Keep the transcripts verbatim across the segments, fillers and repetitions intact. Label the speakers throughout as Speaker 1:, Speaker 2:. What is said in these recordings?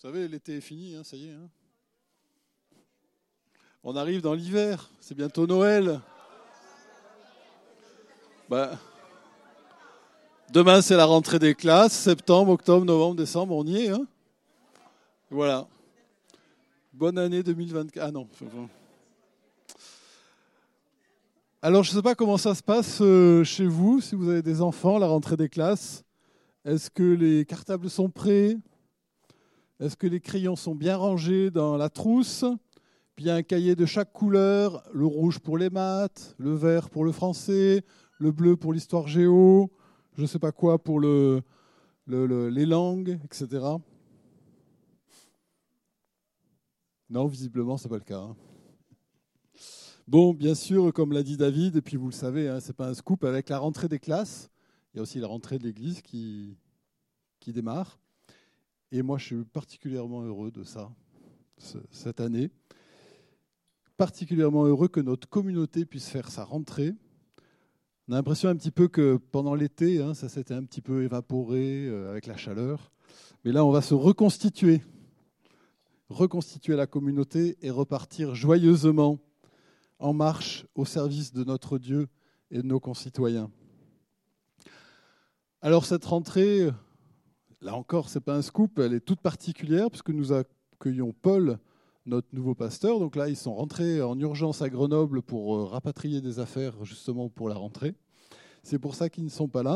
Speaker 1: savez, l'été est fini, hein, ça y est. Hein. On arrive dans l'hiver, c'est bientôt Noël. Bah, demain, c'est la rentrée des classes, septembre, octobre, novembre, décembre, on y est. Hein. Voilà. Bonne année deux mille vingt-quatre. Ah non. Alors, je ne sais pas comment ça se passe euh, chez vous, si vous avez des enfants, la rentrée des classes. Est-ce que les cartables sont prêts ? Est-ce que les crayons sont bien rangés dans la trousse ? Puis il y a un cahier de chaque couleur, le rouge pour les maths, le vert pour le français, le bleu pour l'histoire géo, je ne sais pas quoi pour le, le, le, les langues, et cetera. Non, visiblement, ce n'est pas le cas. Hein. Bon, bien sûr, comme l'a dit David, et puis vous le savez, hein, ce n'est pas un scoop, avec la rentrée des classes, il y a aussi la rentrée de l'Église qui, qui démarre. Et moi, je suis particulièrement heureux de ça, ce, cette année. Particulièrement heureux que notre communauté puisse faire sa rentrée. On a l'impression un petit peu que pendant l'été, hein, ça s'était un petit peu évaporé euh, avec la chaleur. Mais là, on va se reconstituer. Reconstituer la communauté et repartir joyeusement en marche au service de notre Dieu et de nos concitoyens. Alors cette rentrée, là encore, ce n'est pas un scoop, elle est toute particulière puisque nous accueillons Paul, notre nouveau pasteur. Donc là, ils sont rentrés en urgence à Grenoble pour rapatrier des affaires justement pour la rentrée. C'est pour ça qu'ils ne sont pas là.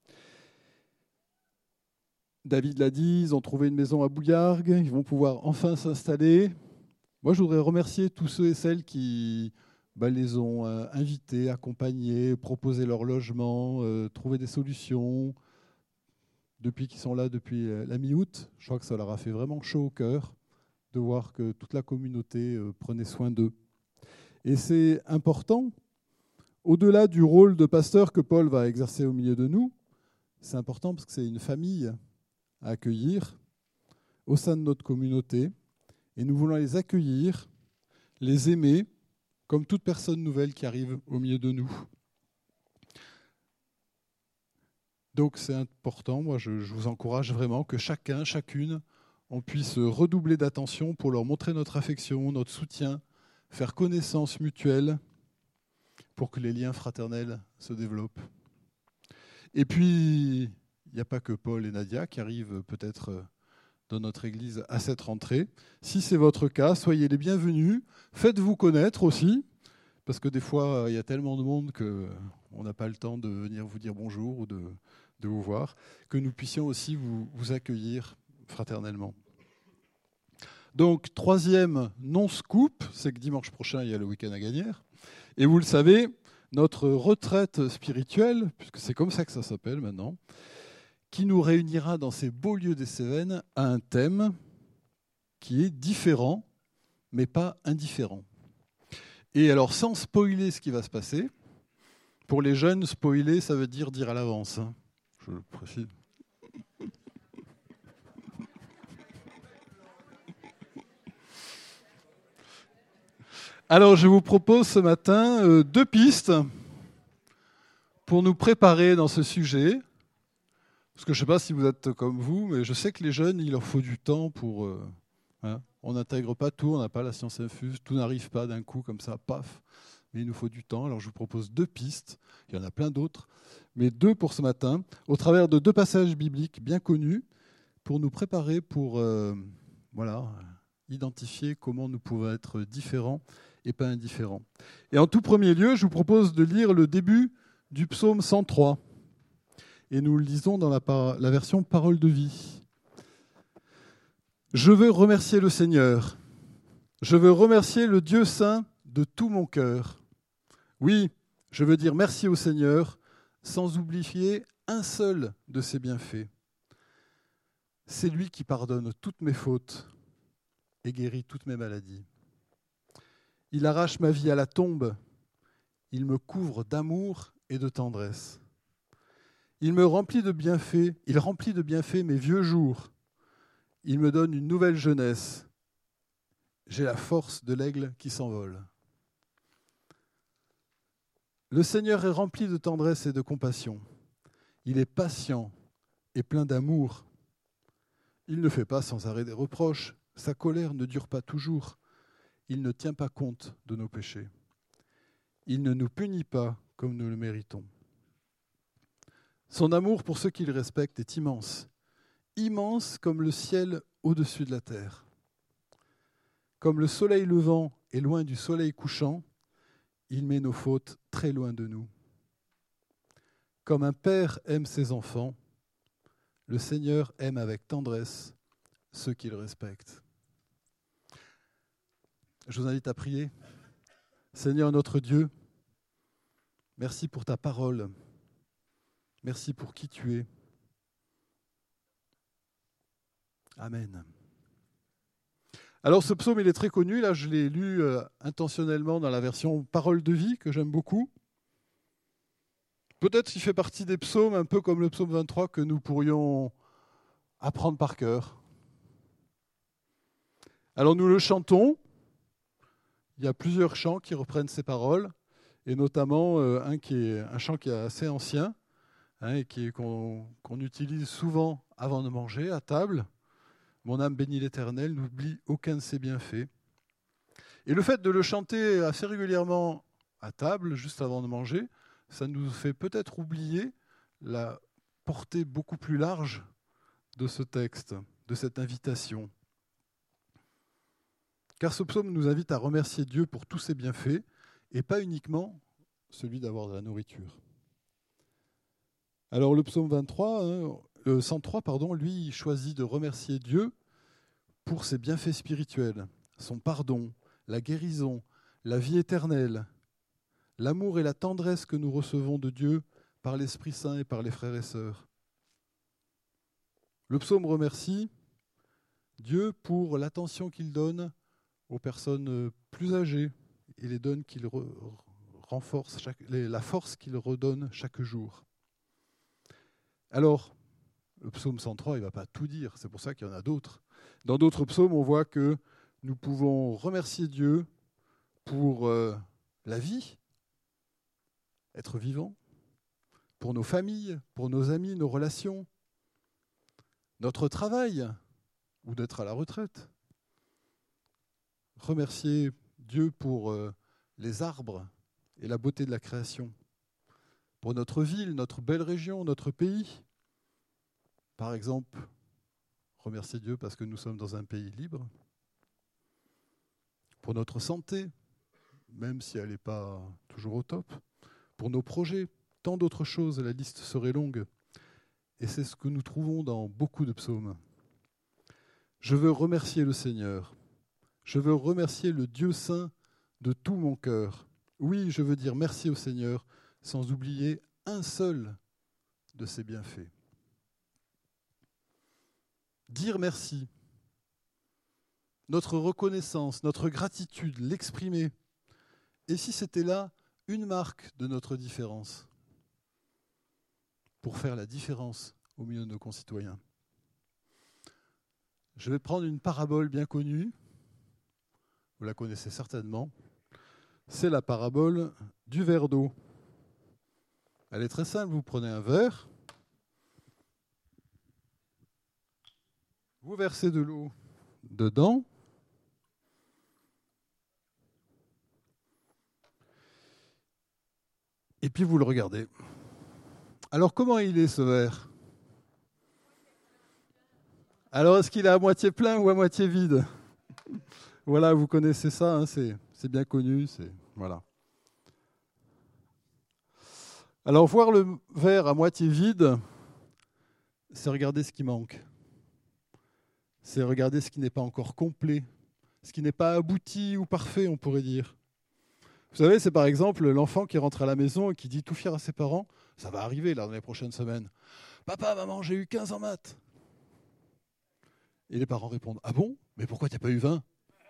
Speaker 1: David l'a dit, ils ont trouvé une maison à Bouillargues, ils vont pouvoir enfin s'installer. Moi, je voudrais remercier tous ceux et celles qui bah, les ont euh, invités, accompagnés, proposé leur logement, euh, trouvé des solutions. Depuis qu'ils sont là, depuis la mi-août, je crois que ça leur a fait vraiment chaud au cœur de voir que toute la communauté euh, prenait soin d'eux. Et c'est important, au-delà du rôle de pasteur que Paul va exercer au milieu de nous, c'est important parce que c'est une famille à accueillir au sein de notre communauté. Et nous voulons les accueillir, les aimer, comme toute personne nouvelle qui arrive au milieu de nous. Donc c'est important, moi je, je vous encourage vraiment que chacun, chacune, on puisse redoubler d'attention pour leur montrer notre affection, notre soutien, faire connaissance mutuelle pour que les liens fraternels se développent. Et puis, il n'y a pas que Paul et Nadia qui arrivent peut-être dans notre église à cette rentrée. Si c'est votre cas, soyez les bienvenus. Faites-vous connaître aussi, parce que des fois, il y a tellement de monde qu'on n'a pas le temps de venir vous dire bonjour ou de, de vous voir, que nous puissions aussi vous, vous accueillir fraternellement. Donc, troisième non-scoop, c'est que dimanche prochain, il y a le week-end à Gagnères. Et vous le savez, notre retraite spirituelle, puisque c'est comme ça que ça s'appelle maintenant, qui nous réunira dans ces beaux lieux des Cévennes à un thème qui est différent, mais pas indifférent. Et alors, sans spoiler ce qui va se passer, pour les jeunes, spoiler, ça veut dire dire à l'avance. Hein, je le précise. Alors, je vous propose ce matin euh, deux pistes pour nous préparer dans ce sujet. Parce que je ne sais pas si vous êtes comme vous, mais je sais que les jeunes, il leur faut du temps pour... Euh, hein, on n'intègre pas tout, on n'a pas la science infuse, tout n'arrive pas d'un coup comme ça, paf. Mais il nous faut du temps. Alors je vous propose deux pistes, il y en a plein d'autres, mais deux pour ce matin, au travers de deux passages bibliques bien connus, pour nous préparer pour euh, voilà, identifier comment nous pouvons être différents et pas indifférents. Et en tout premier lieu, je vous propose de lire le début du psaume cent trois. Et nous le lisons dans la, par- la version Parole de vie. Je veux remercier le Seigneur. Je veux remercier le Dieu saint de tout mon cœur. Oui, je veux dire merci au Seigneur sans oublier un seul de ses bienfaits. C'est lui qui pardonne toutes mes fautes et guérit toutes mes maladies. Il arrache ma vie à la tombe. Il me couvre d'amour et de tendresse. Il me remplit de bienfaits, il remplit de bienfaits mes vieux jours. Il me donne une nouvelle jeunesse. J'ai la force de l'aigle qui s'envole. Le Seigneur est rempli de tendresse et de compassion. Il est patient et plein d'amour. Il ne fait pas sans arrêt des reproches. Sa colère ne dure pas toujours. Il ne tient pas compte de nos péchés. Il ne nous punit pas comme nous le méritons. Son amour pour ceux qu'il respecte est immense, immense comme le ciel au-dessus de la terre. Comme le soleil levant est loin du soleil couchant, il met nos fautes très loin de nous. Comme un père aime ses enfants, le Seigneur aime avec tendresse ceux qu'il respecte. Je vous invite à prier. Seigneur notre Dieu, merci pour ta parole. Merci pour qui tu es. Amen. Alors ce psaume, il est très connu. Là, je l'ai lu euh, intentionnellement dans la version Parole de vie, que j'aime beaucoup. Peut-être qu'il fait partie des psaumes, un peu comme le psaume vingt-trois, que nous pourrions apprendre par cœur. Alors nous le chantons. Il y a plusieurs chants qui reprennent ces paroles, et notamment euh, un, qui est, un chant qui est assez ancien, hein, et qui est, qu'on, qu'on utilise souvent avant de manger, à table. Mon âme bénit l'Éternel, n'oublie aucun de ses bienfaits. Et le fait de le chanter assez régulièrement à table, juste avant de manger, ça nous fait peut-être oublier la portée beaucoup plus large de ce texte, de cette invitation. Car ce psaume nous invite à remercier Dieu pour tous ses bienfaits, et pas uniquement celui d'avoir de la nourriture. Alors le psaume vingt-trois, hein, euh, cent trois, pardon, lui, il choisit de remercier Dieu pour ses bienfaits spirituels, son pardon, la guérison, la vie éternelle, l'amour et la tendresse que nous recevons de Dieu par l'Esprit Saint et par les frères et sœurs. Le psaume remercie Dieu pour l'attention qu'il donne aux personnes plus âgées et les donne qu'il re, renforce chaque, les, la force qu'il redonne chaque jour. Alors, le psaume cent trois, il ne va pas tout dire, c'est pour ça qu'il y en a d'autres. Dans d'autres psaumes, on voit que nous pouvons remercier Dieu pour euh, la vie, être vivant, pour nos familles, pour nos amis, nos relations, notre travail, ou d'être à la retraite. Remercier Dieu pour euh, les arbres et la beauté de la création, pour notre ville, notre belle région, notre pays. Par exemple, remercier Dieu parce que nous sommes dans un pays libre, pour notre santé, même si elle n'est pas toujours au top, pour nos projets, tant d'autres choses, la liste serait longue. Et c'est ce que nous trouvons dans beaucoup de psaumes. Je veux remercier le Seigneur. Je veux remercier le Dieu saint de tout mon cœur. Oui, je veux dire merci au Seigneur, sans oublier un seul de ses bienfaits. Dire merci, notre reconnaissance, notre gratitude, l'exprimer. Et si c'était là une marque de notre différence, pour faire la différence au milieu de nos concitoyens. Je vais prendre une parabole bien connue, vous la connaissez certainement, c'est la parabole du verre d'eau. Elle est très simple, vous prenez un verre, vous versez de l'eau dedans, et puis vous le regardez. Alors comment il est ce verre ? Alors est-ce qu'il est à moitié plein ou à moitié vide ? Voilà, vous connaissez ça, hein, c'est, c'est bien connu, c'est, voilà. Alors voir le verre à moitié vide, c'est regarder ce qui manque. C'est regarder ce qui n'est pas encore complet, ce qui n'est pas abouti ou parfait, on pourrait dire. Vous savez, c'est par exemple l'enfant qui rentre à la maison et qui dit tout fier à ses parents, ça va arriver là dans les prochaines semaines. « Papa, maman, j'ai eu quinze en maths !» Et les parents répondent « Ah bon ? Mais pourquoi tu n'as pas eu vingt ?»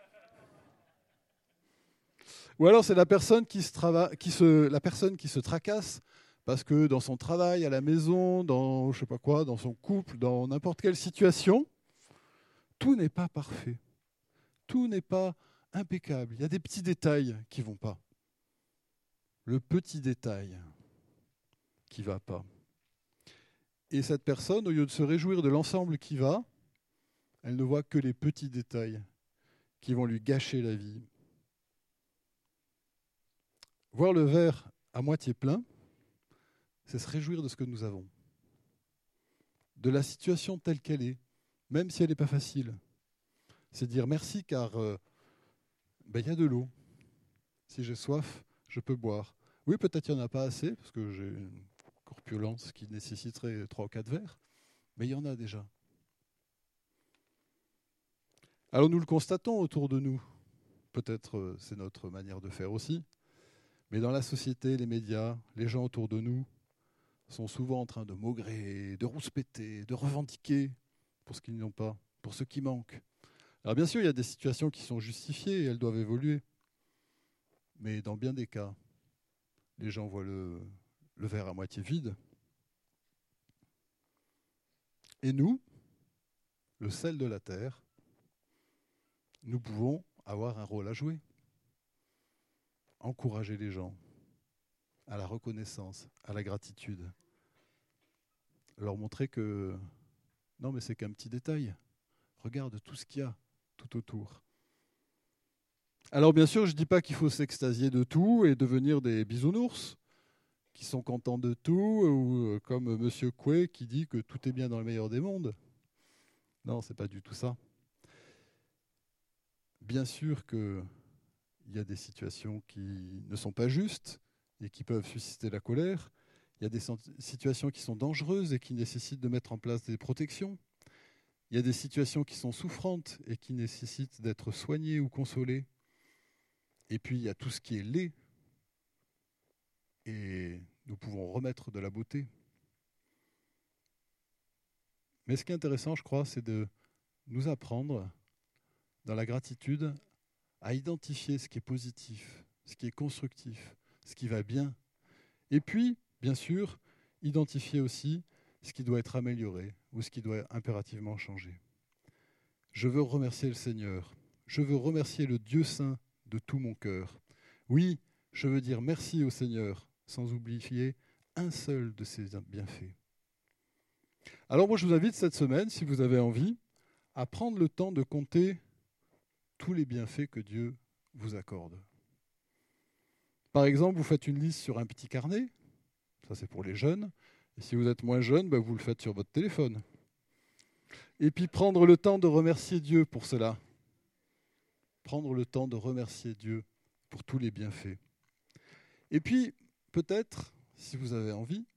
Speaker 1: Ou alors c'est la personne qui se, trava... qui se... la personne qui se tracasse parce que dans son travail, à la maison, dans je sais pas quoi, dans son couple, dans n'importe quelle situation, tout n'est pas parfait. Tout n'est pas impeccable. Il y a des petits détails qui ne vont pas. Le petit détail qui ne va pas. Et cette personne, au lieu de se réjouir de l'ensemble qui va, Elle ne voit que les petits détails qui vont lui gâcher la vie. Voir le verre à moitié plein, c'est se réjouir de ce que nous avons, de la situation telle qu'elle est, même si elle n'est pas facile. C'est dire merci car euh, ben, y a de l'eau. Si j'ai soif, je peux boire. Oui, peut-être il n'y en a pas assez, parce que j'ai une corpulence qui nécessiterait trois ou quatre verres, mais il y en a déjà. Alors nous le constatons autour de nous. Peut-être euh, c'est notre manière de faire aussi. Mais dans la société, les médias, les gens autour de nous sont souvent en train de maugréer, de rouspéter, de revendiquer pour ce qu'ils n'ont pas, pour ce qui manque. Alors bien sûr, il y a des situations qui sont justifiées et elles doivent évoluer. Mais dans bien des cas, les gens voient le, le verre à moitié vide. Et nous, le sel de la terre, nous pouvons avoir un rôle à jouer. Encourager les gens à la reconnaissance, à la gratitude. Leur montrer que non, mais c'est qu'un petit détail. Regarde tout ce qu'il y a tout autour. Alors bien sûr, je ne dis pas qu'il faut s'extasier de tout et devenir des bisounours qui sont contents de tout, ou comme Monsieur Coué qui dit que tout est bien dans le meilleur des mondes. Non, ce n'est pas du tout ça. Bien sûr qu'il y a des situations qui ne sont pas justes et qui peuvent susciter la colère. Il y a des situations qui sont dangereuses et qui nécessitent de mettre en place des protections. Il y a des situations qui sont souffrantes et qui nécessitent d'être soignées ou consolées. Et puis, il y a tout ce qui est laid. Et nous pouvons remettre de la beauté. Mais ce qui est intéressant, je crois, c'est de nous apprendre, dans la gratitude, à identifier ce qui est positif, ce qui est constructif, ce qui va bien. Et puis, bien sûr, identifier aussi ce qui doit être amélioré ou ce qui doit impérativement changer. Je veux remercier le Seigneur. Je veux remercier le Dieu saint de tout mon cœur. Oui, je veux dire merci au Seigneur, sans oublier un seul de ses bienfaits. Alors moi, je vous invite cette semaine, si vous avez envie, à prendre le temps de compter tous les bienfaits que Dieu vous accorde. Par exemple, vous faites une liste sur un petit carnet, ça c'est pour les jeunes, et si vous êtes moins jeune, ben vous le faites sur votre téléphone. Et puis prendre le temps de remercier Dieu pour cela. Prendre le temps de remercier Dieu pour tous les bienfaits. Et puis, peut-être, si vous avez envie,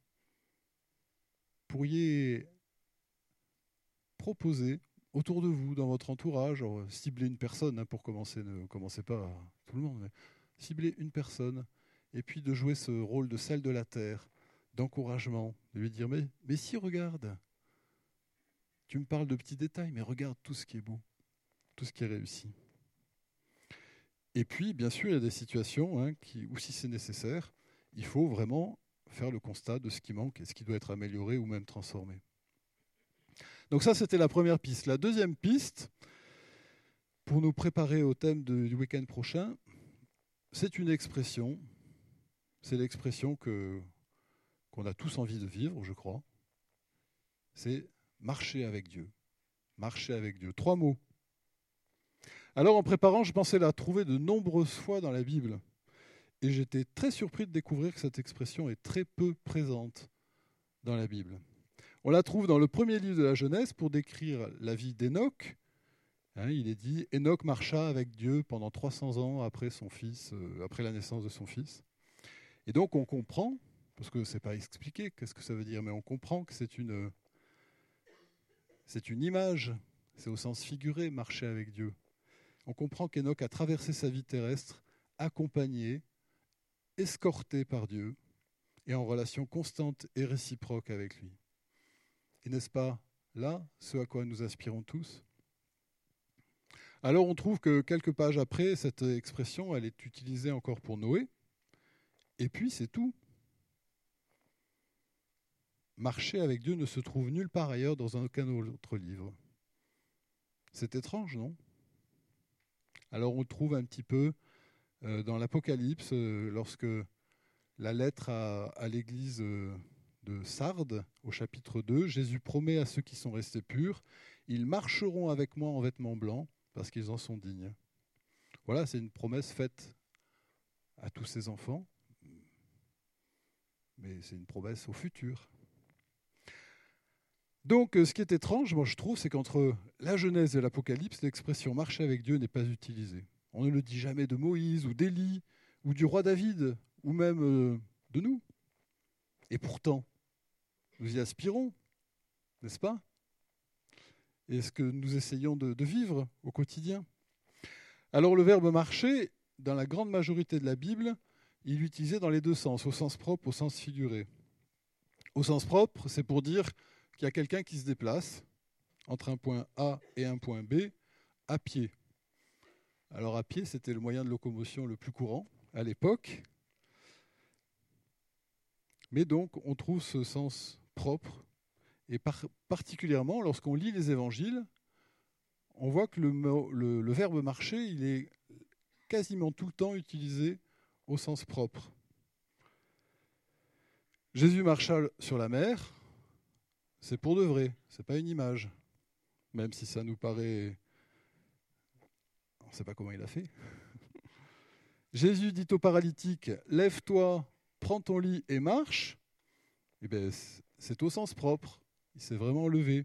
Speaker 1: pourriez proposer autour de vous, dans votre entourage, alors, cibler une personne, hein, pour commencer, ne commencez pas à tout le monde, mais cibler une personne, et puis de jouer ce rôle de sel de la terre, d'encouragement, de lui dire, mais, mais si, regarde, tu me parles de petits détails, mais regarde tout ce qui est beau, tout ce qui est réussi. Et puis, bien sûr, il y a des situations hein, qui, où, si c'est nécessaire, il faut vraiment faire le constat de ce qui manque et ce qui doit être amélioré ou même transformé. Donc ça, c'était la première piste. La deuxième piste, pour nous préparer au thème de, du week-end prochain, c'est une expression. C'est l'expression que, qu'on a tous envie de vivre, je crois. C'est marcher avec Dieu. Marcher avec Dieu. Trois mots. Alors, en préparant, je pensais la trouver de nombreuses fois dans la Bible. Et j'étais très surpris de découvrir que cette expression est très peu présente dans la Bible. On la trouve dans le premier livre de la Genèse pour décrire la vie d'Hénoch. Hein, il est dit « Hénoch marcha avec Dieu pendant trois cents ans après, son fils, euh, après la naissance de son fils. » Et donc on comprend, parce que ce n'est pas expliqué qu'est-ce que ça veut dire, mais on comprend que c'est une, c'est une image, c'est au sens figuré, marcher avec Dieu. On comprend qu'Hénoch a traversé sa vie terrestre, accompagné, escorté par Dieu, et en relation constante et réciproque avec lui. Et n'est-ce pas là ce à quoi nous aspirons tous ? Alors on trouve que quelques pages après, cette expression, elle est utilisée encore pour Noé, et puis c'est tout. Marcher avec Dieu ne se trouve nulle part ailleurs dans aucun autre livre. C'est étrange, non ? Alors on le trouve un petit peu euh, dans l'Apocalypse, euh, lorsque la lettre à, à l'église euh, de Sardes, au chapitre deux, Jésus promet à ceux qui sont restés purs, Ils marcheront avec moi en vêtements blancs parce qu'ils en sont dignes. Voilà, c'est une promesse faite à tous ces enfants, mais c'est une promesse au futur. Donc, ce qui est étrange, moi je trouve, c'est qu'entre la Genèse et l'Apocalypse, l'expression « marcher avec Dieu » n'est pas utilisée. On ne le dit jamais de Moïse ou d'Élie ou du roi David ou même euh, de nous. Et pourtant, nous y aspirons, n'est-ce pas? Et ce que nous essayons de, de vivre au quotidien. Alors le verbe « marcher », dans la grande majorité de la Bible, il est utilisé dans les deux sens, au sens propre, au sens figuré. Au sens propre, c'est pour dire qu'il y a quelqu'un qui se déplace entre un point A et un point B à pied. Alors à pied, c'était le moyen de locomotion le plus courant à l'époque. Mais donc, on trouve ce sens propre. Et par, particulièrement, lorsqu'on lit les évangiles, on voit que le, le, le verbe « marcher », il est quasiment tout le temps utilisé au sens propre. Jésus marcha sur la mer, c'est pour de vrai, ce n'est pas une image. Même si ça nous paraît... On ne sait pas comment il a fait. Jésus dit au paralytique « Lève-toi, prends ton lit et marche ». Eh bien, c'est au sens propre. Il s'est vraiment levé.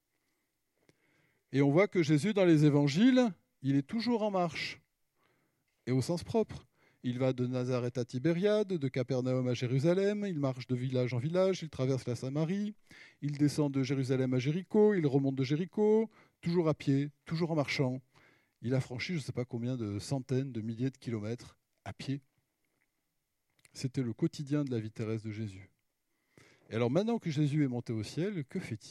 Speaker 1: Et on voit que Jésus, dans les évangiles, il est toujours en marche. Et au sens propre. Il va de Nazareth à Tibériade, de Capernaum à Jérusalem, il marche de village en village, il traverse la Samarie, il descend de Jérusalem à Jéricho, il remonte de Jéricho, toujours à pied, toujours en marchant. Il a franchi je ne sais pas combien de centaines, de milliers de kilomètres à pied. C'était le quotidien de la vie terrestre de Jésus. Et alors maintenant que Jésus est monté au ciel, que fait-il ?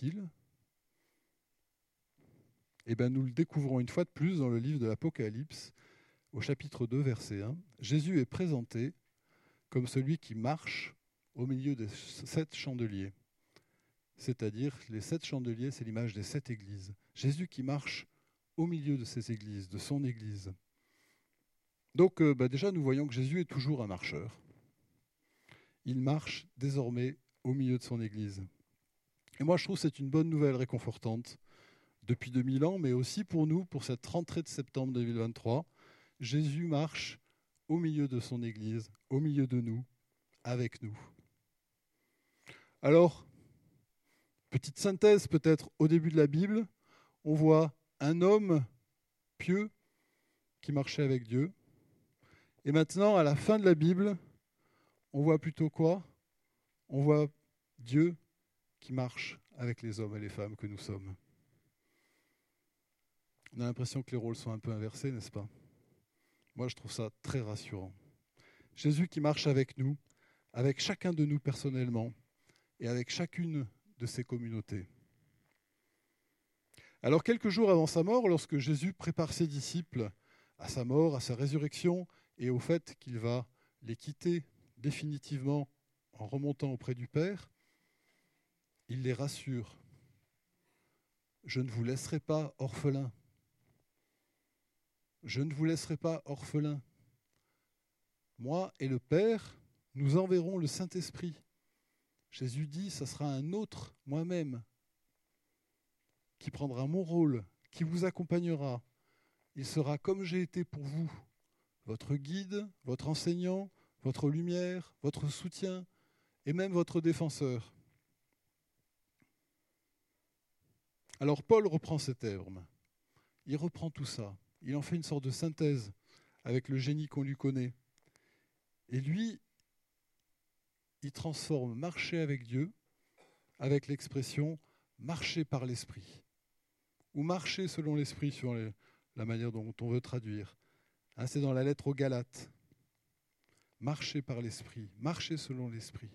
Speaker 1: Eh bien, nous le découvrons une fois de plus dans le livre de l'Apocalypse, au chapitre deux, verset un. Jésus est présenté comme celui qui marche au milieu des sept chandeliers. C'est-à-dire, les sept chandeliers, c'est l'image des sept églises. Jésus qui marche au milieu de ces églises, de son église. Donc, euh, bah déjà, nous voyons que Jésus est toujours un marcheur. Il marche désormais au milieu de son église. Et moi, je trouve que c'est une bonne nouvelle réconfortante. Depuis deux mille ans, mais aussi pour nous, pour cette rentrée de septembre deux mille vingt-trois, Jésus marche au milieu de son Église, au milieu de nous, avec nous. Alors, petite synthèse peut-être au début de la Bible, on voit un homme pieux qui marchait avec Dieu. Et maintenant, à la fin de la Bible, on voit plutôt quoi ? On voit Dieu qui marche avec les hommes et les femmes que nous sommes. On a l'impression que les rôles sont un peu inversés, n'est-ce pas ? Moi, je trouve ça très rassurant. Jésus qui marche avec nous, avec chacun de nous personnellement et avec chacune de ces communautés. Alors, quelques jours avant sa mort, lorsque Jésus prépare ses disciples à sa mort, à sa résurrection et au fait qu'il va les quitter définitivement en remontant auprès du Père, il les rassure. « Je ne vous laisserai pas orphelins. Je ne vous laisserai pas orphelins. Moi et le Père, nous enverrons le Saint-Esprit. » Jésus dit, ce sera un autre, moi-même, qui prendra mon rôle, qui vous accompagnera. Il sera comme j'ai été pour vous, votre guide, votre enseignant, votre lumière, votre soutien et même votre défenseur. Alors Paul reprend ces termes. Il reprend tout ça. Il en fait une sorte de synthèse avec le génie qu'on lui connaît. Et lui, il transforme marcher avec Dieu avec l'expression marcher par l'esprit ou marcher selon l'esprit sur les, la manière dont on veut traduire. Hein, c'est dans la lettre aux Galates. Marcher par l'esprit, marcher selon l'esprit.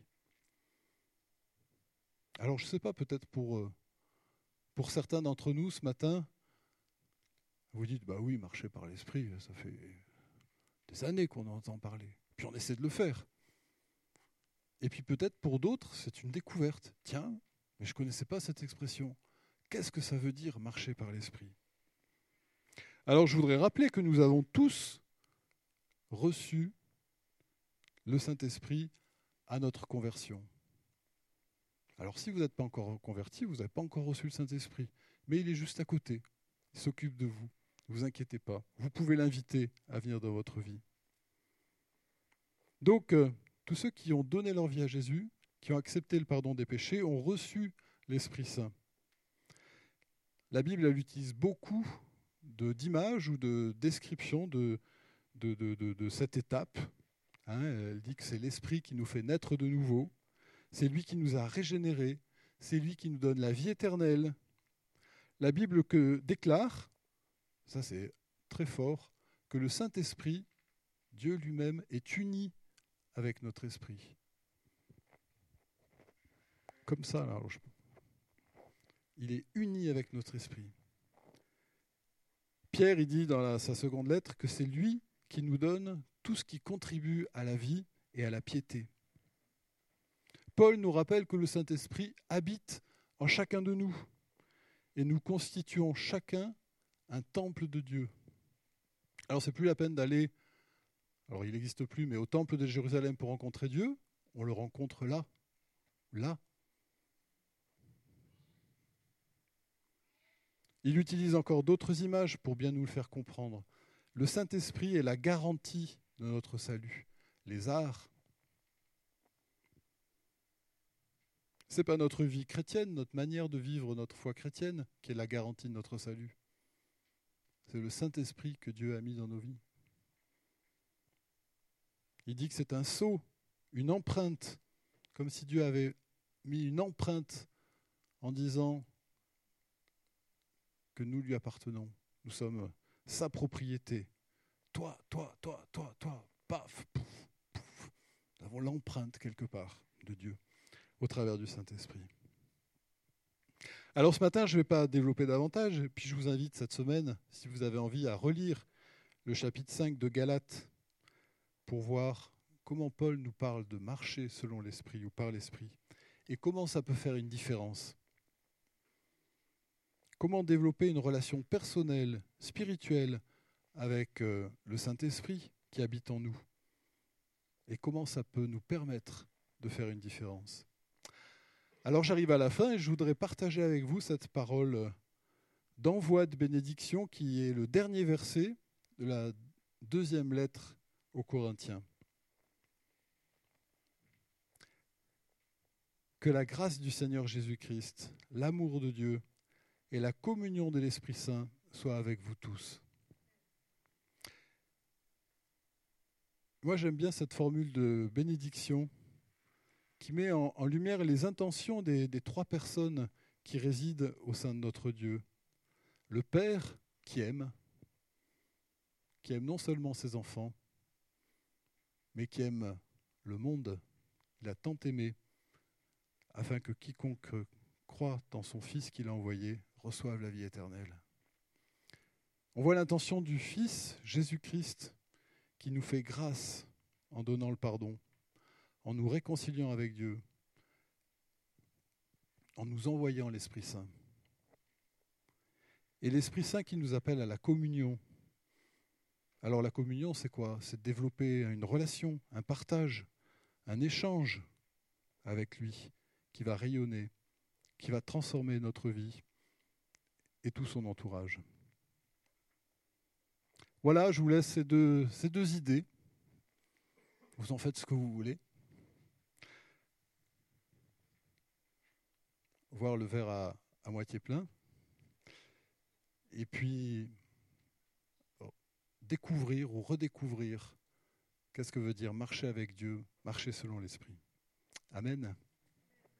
Speaker 1: Alors je ne sais pas, peut-être pour, pour certains d'entre nous ce matin, vous dites, bah oui, marcher par l'esprit, ça fait des années qu'on en entend parler. Puis on essaie de le faire. Et puis peut-être pour d'autres, c'est une découverte. Tiens, mais je ne connaissais pas cette expression. Qu'est-ce que ça veut dire marcher par l'esprit ? Alors je voudrais rappeler que nous avons tous reçu le Saint-Esprit à notre conversion. Alors si vous n'êtes pas encore converti, vous n'avez pas encore reçu le Saint-Esprit. mais il est juste à côté. Il s'occupe de vous. Ne vous inquiétez pas. Vous pouvez l'inviter à venir dans votre vie. Donc, euh, tous ceux qui ont donné leur vie à Jésus, qui ont accepté le pardon des péchés, ont reçu l'Esprit Saint. La Bible, elle utilise beaucoup de, d'images ou de descriptions de, de, de, de, de cette étape. Hein, elle dit que c'est l'Esprit qui nous fait naître de nouveau. C'est lui qui nous a régénérés. C'est lui qui nous donne la vie éternelle. La Bible que déclare, ça c'est très fort, que le Saint-Esprit, Dieu lui-même, est uni avec notre esprit. Comme ça, là, je... il est uni avec notre esprit. Pierre, il dit dans la, sa seconde lettre que c'est lui qui nous donne tout ce qui contribue à la vie et à la piété. Paul nous rappelle que le Saint-Esprit habite en chacun de nous et nous constituons chacun un temple de Dieu. Alors, c'est plus la peine d'aller, alors il n'existe plus, mais au temple de Jérusalem pour rencontrer Dieu, on le rencontre là, là. Il utilise encore d'autres images pour bien nous le faire comprendre. Le Saint-Esprit est la garantie de notre salut. Les arts, ce n'est pas notre vie chrétienne, notre manière de vivre notre foi chrétienne qui est la garantie de notre salut. C'est le Saint-Esprit que Dieu a mis dans nos vies. Il dit que c'est un sceau, une empreinte, comme si Dieu avait mis une empreinte en disant que nous lui appartenons. Nous sommes sa propriété. Toi, toi, toi, toi, toi, paf, pouf, pouf. Nous avons l'empreinte quelque part de Dieu au travers du Saint-Esprit. Alors ce matin, je ne vais pas développer davantage, puis je vous invite cette semaine, si vous avez envie, à relire le chapitre cinq de Galates pour voir comment Paul nous parle de marcher selon l'Esprit ou par l'Esprit et comment ça peut faire une différence. Comment développer une relation personnelle, spirituelle avec euh, le Saint-Esprit qui habite en nous et comment ça peut nous permettre de faire une différence. Alors j'arrive à la fin et je voudrais partager avec vous cette parole d'envoi de bénédiction qui est le dernier verset de la deuxième lettre aux Corinthiens. Que la grâce du Seigneur Jésus-Christ, l'amour de Dieu et la communion de l'Esprit Saint soient avec vous tous. Moi j'aime bien cette formule de bénédiction qui met en, en lumière les intentions des, des trois personnes qui résident au sein de notre Dieu. Le Père qui aime, qui aime non seulement ses enfants, mais qui aime le monde. Il a tant aimé, afin que quiconque croit en son Fils qu'il a envoyé reçoive la vie éternelle. On voit l'intention du Fils, Jésus-Christ, qui nous fait grâce en donnant le pardon, en nous réconciliant avec Dieu, en nous envoyant l'Esprit Saint. Et l'Esprit Saint qui nous appelle à la communion. Alors la communion, c'est quoi ? C'est de développer une relation, un partage, un échange avec lui qui va rayonner, qui va transformer notre vie et tout son entourage. Voilà, je vous laisse ces deux, ces deux idées. Vous en faites ce que vous voulez. Voir le verre à, à moitié plein. Et puis, oh, découvrir ou redécouvrir qu'est-ce que veut dire marcher avec Dieu, marcher selon l'Esprit. Amen.